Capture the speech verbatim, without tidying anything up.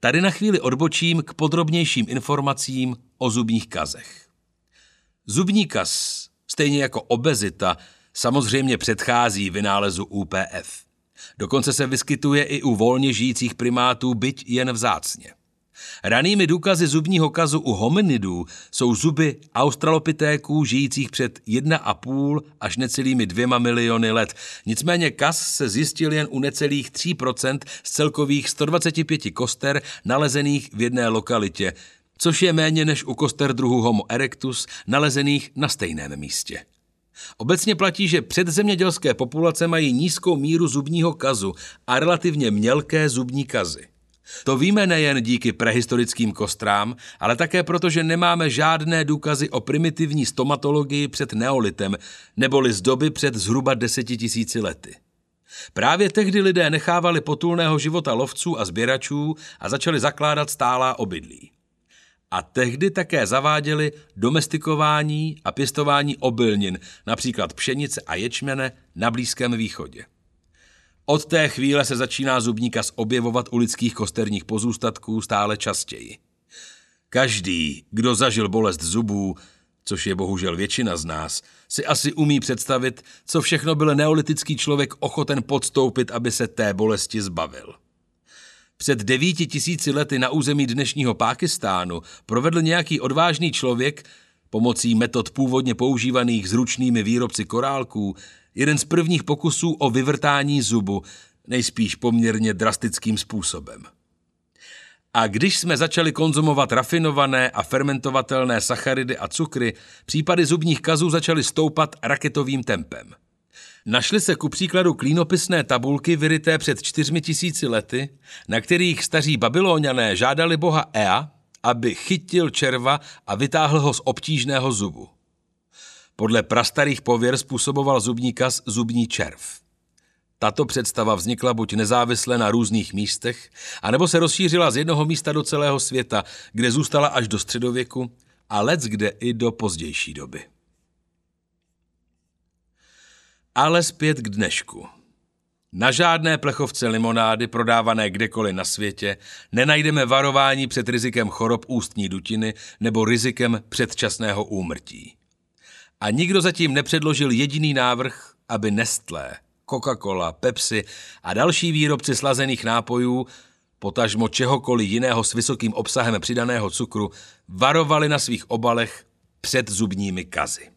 Tady na chvíli odbočím k podrobnějším informacím o zubních kazech. Zubní kaz, stejně jako obezita, samozřejmě předchází vynálezu U P F. Dokonce se vyskytuje i u volně žijících primátů, byť jen vzácně. Ranými důkazy zubního kazu u hominidů jsou zuby australopitéků žijících před jedna a půl až necelými dvěma miliony let. Nicméně kaz se zjistil jen u necelých tří procent z celkových sto dvacet pět koster nalezených v jedné lokalitě, což je méně než u koster druhu Homo erectus nalezených na stejném místě. Obecně platí, že předzemědělské populace mají nízkou míru zubního kazu a relativně mělké zubní kazy. To víme nejen díky prehistorickým kostrám, ale také proto, že nemáme žádné důkazy o primitivní stomatologii před neolitem, neboli z doby před zhruba deseti tisíci lety. Právě tehdy lidé nechávali potulného života lovců a sběračů a začali zakládat stálá obydlí. A tehdy také zaváděli domestikování a pěstování obilnin, například pšenice a ječmene na Blízkém východě. Od té chvíle se začíná zubní kaz objevovat u lidských kosterních pozůstatků stále častěji. Každý, kdo zažil bolest zubů, což je bohužel většina z nás, si asi umí představit, co všechno byl neolitický člověk ochoten podstoupit, aby se té bolesti zbavil. Před devíti tisíci lety na území dnešního Pákistánu provedl nějaký odvážný člověk pomocí metod původně používaných s ručnými výrobci korálků jeden z prvních pokusů o vyvrtání zubu, nejspíš poměrně drastickým způsobem. A když jsme začali konzumovat rafinované a fermentovatelné sacharidy a cukry, případy zubních kazů začaly stoupat raketovým tempem. Našly se ku příkladu klínopisné tabulky vyryté před čtyřmi tisíci lety, na kterých staří Babylóňané žádali boha Ea, aby chytil červa a vytáhl ho z obtížného zubu. Podle prastarých pověr způsoboval zubní kaz zubní červ. Tato představa vznikla buď nezávisle na různých místech, anebo se rozšířila z jednoho místa do celého světa, kde zůstala až do středověku a leckde i do pozdější doby. Ale zpět k dnešku. Na žádné plechovce limonády prodávané kdekoliv na světě nenajdeme varování před rizikem chorob ústní dutiny nebo rizikem předčasného úmrtí. A nikdo zatím nepředložil jediný návrh, aby Nestlé, Coca-Cola, Pepsi a další výrobci slazených nápojů, potažmo čehokoliv jiného s vysokým obsahem přidaného cukru, varovali na svých obalech před zubními kazy.